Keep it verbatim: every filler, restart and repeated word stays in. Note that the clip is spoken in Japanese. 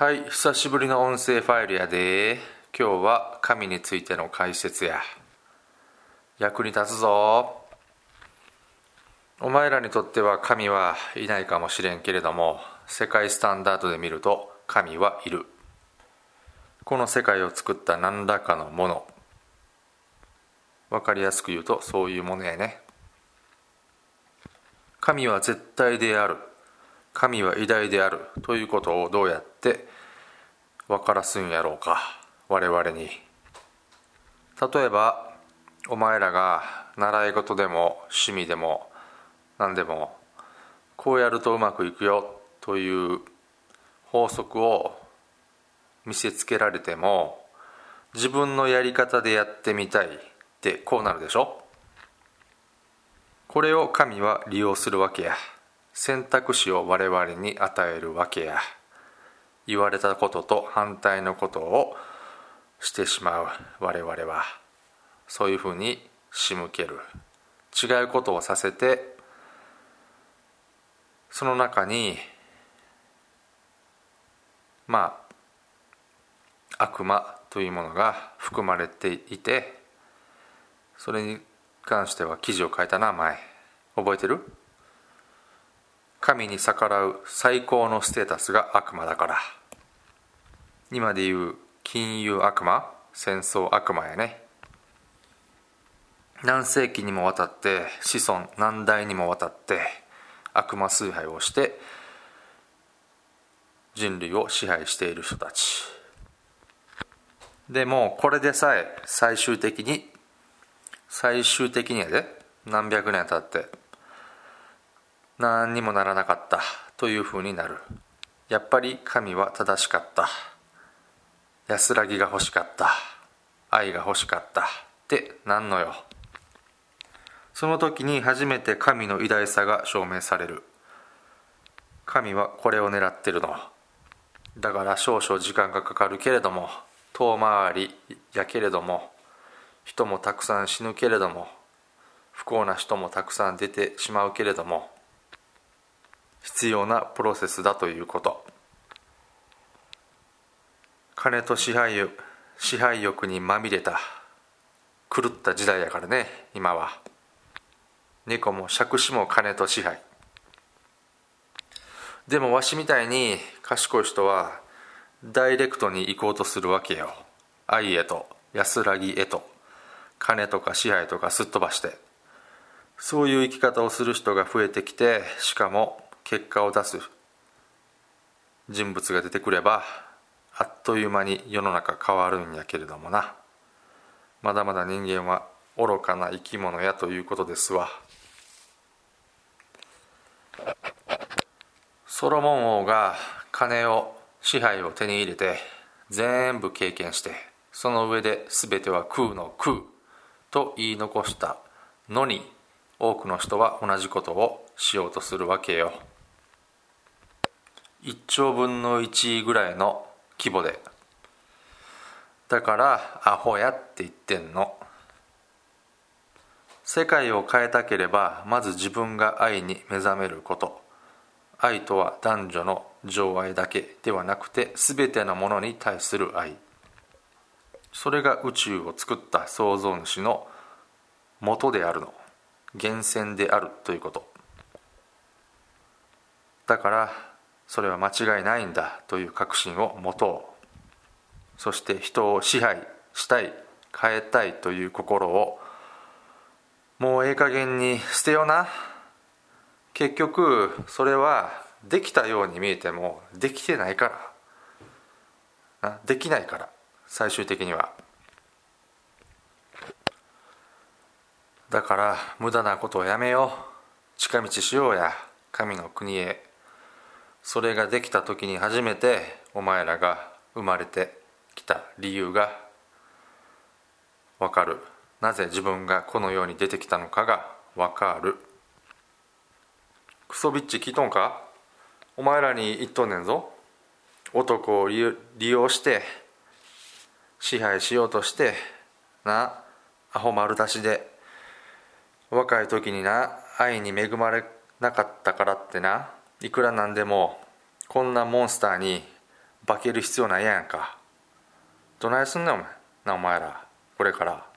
はい、久しぶりの音声ファイルやで。今日は神についての解説や。役に立つぞ。お前らにとっては神はいないかもしれんけれども、世界スタンダードで見ると神はいる。この世界を作った何らかのもの。わかりやすく言うとそういうものやね。神は絶対である。神は偉大であるということをどうやって分からすんやろうか、我々に。例えばお前らが習い事でも趣味でも何でもこうやるとうまくいくよという法則を見せつけられても、自分のやり方でやってみたいってこうなるでしょ。これを神は利用するわけや。選択肢を我々に与えるわけや。言われたことと反対のことをしてしまう我々はそういうふうに仕向ける。違うことをさせて、その中にまあ悪魔というものが含まれていて、それに関しては記事を書いたな前。覚えてる？神に逆らう最高のステータスが悪魔だから。今でいう金融悪魔、戦争悪魔やね。何世紀にもわたって子孫何代にもわたって悪魔崇拝をして人類を支配している人たちでも、これでさえ最終的に最終的にやで何百年経って何にもならなかったというふうになる。やっぱり神は正しかった、安らぎが欲しかった、愛が欲しかったってなんのよ。その時に初めて神の偉大さが証明される。神はこれを狙ってるのだから、少々時間がかかるけれども、遠回りやけれども、人もたくさん死ぬけれども、不幸な人もたくさん出てしまうけれども、必要なプロセスだということ。金と支配欲、支配欲にまみれた狂った時代やからね。今は猫も杓子も金と支配。でもわしみたいに賢い人はダイレクトに行こうとするわけよ。愛へと安らぎへと、金とか支配とかすっ飛ばして、そういう生き方をする人が増えてきて、しかも結果を出す人物が出てくれば、あっという間に世の中変わるんやけれどもな。まだまだ人間は愚かな生き物やということですわ。ソロモン王が金を支配を手に入れて全部経験して、その上で全ては空の空と言い残したのに、多くの人は同じことをしようとするわけよ。一兆分の一ぐらいの規模で。だからアホやって言ってんの。世界を変えたければ、まず自分が愛に目覚めること。愛とは男女の情愛だけではなくて、全てのものに対する愛。それが宇宙を作った創造主の元であるの、源泉であるということ。だからそれは間違いないんだという確信を持とう。そして人を支配したい、変えたいという心をもうええ加減に捨てよな。結局それはできたように見えてもできてないからな。できないから、最終的には。だから無駄なことをやめよう。近道しようや、神の国へ。それができた時に初めてお前らが生まれてきた理由がわかる。なぜ自分がこの世に出てきたのかがわかる。クソビッチ聞いとんか？お前らに言っとんねんぞ。男を利用して支配しようとしてな、アホ丸出しで若い時にな、愛に恵まれなかったからってな、いくらなんでもこんなモンスターに化ける必要ないやんか。どないすんねんお前なお前らこれから。